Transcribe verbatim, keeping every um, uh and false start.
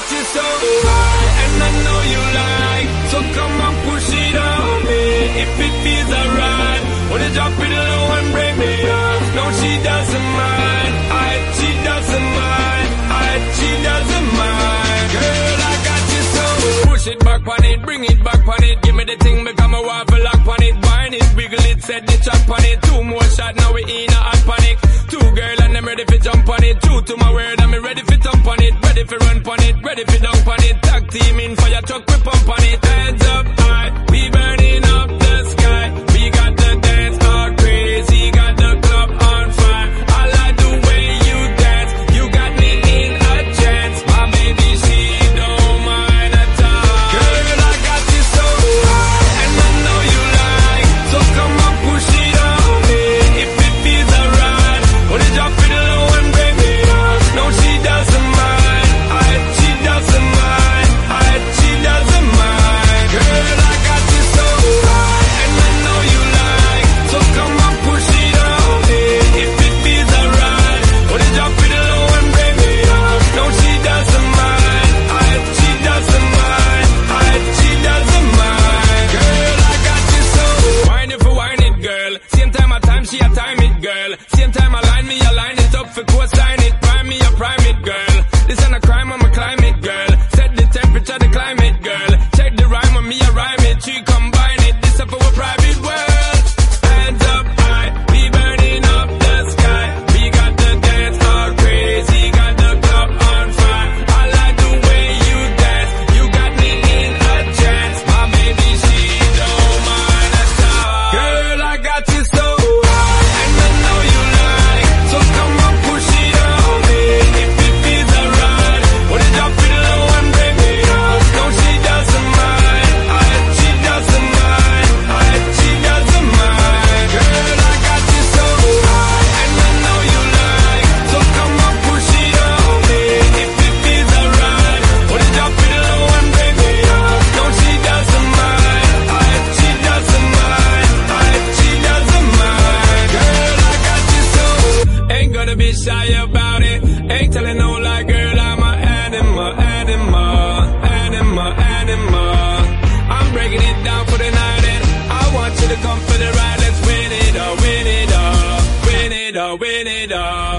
got you so high, and I know you like, so come on, push it on me. If it feels alright, wanna drop it low and break me off. No, she doesn't mind, I, she doesn't mind, I, she doesn't mind. Girl, I got you so. Push it back on it, bring it back on it. Give me the thing, become a waffle lock on it. Wine it, wiggle it, set the chop on it. Two more shots, now we in a hot panic. Two girl and I'm ready for jump on it. True to my word, I'm ready for thump on it. Ready for run on it, ready for dunk on it. Tag team in fire truck, we pump on it. Hands up high, we burning up the sky. We got the dance all crazy, got the club on fire. I like the way you dance, you got me in a trance. My baby, she don't mind at all. Girl, I got you so high, and I know you like, so come on, push it on me. If it feels alright, wanna drop it low and break me off. No, she doesn't mind, I, she doesn't mind, I, she doesn't mind. Girl, I got you so high, and I know you like, so come on, push it on me. If it feels alright, wanna drop it low and break me off. No, she doesn't mind, I, she doesn't mind, I, she doesn't mind. Girl, I got you so. Wine it for wine it, girl. Same time I time, she a time it, girl. Same time I line me, I line it up for coastline it. Prime me, I prime it, girl. This ain't a crime, I'm a climate, girl. Set the temperature, the climate, girl. Check the rhyme on me, I rhyme it. She combine it, this up our private world. Hands up high, we burning up the sky. We got the dance all crazy, got the club on fire. I like the way you dance, you got me in a trance. My baby, she don't mind at all. Girl, I got you so high, and I know you like, so come on, push it on me. If it feels alright, wanna drop it low and break me off. No, she doesn't mind, I, she doesn't mind, I, she doesn't mind. Girl, I got you so high, and I know you like, so come on, push it on me. If it feels alright, wanna drop it low and break me off. No, she doesn't mind, I, she doesn't mind, I, she doesn't mind. Girl, I got you so. Ain't gonna be shy about it, ain't telling no lie, girl, I'm a animal, animal, animal, animal. I'm breaking it down for the night, and I want you to come for the ride. Let's win it all, win it all, win it all, win it all.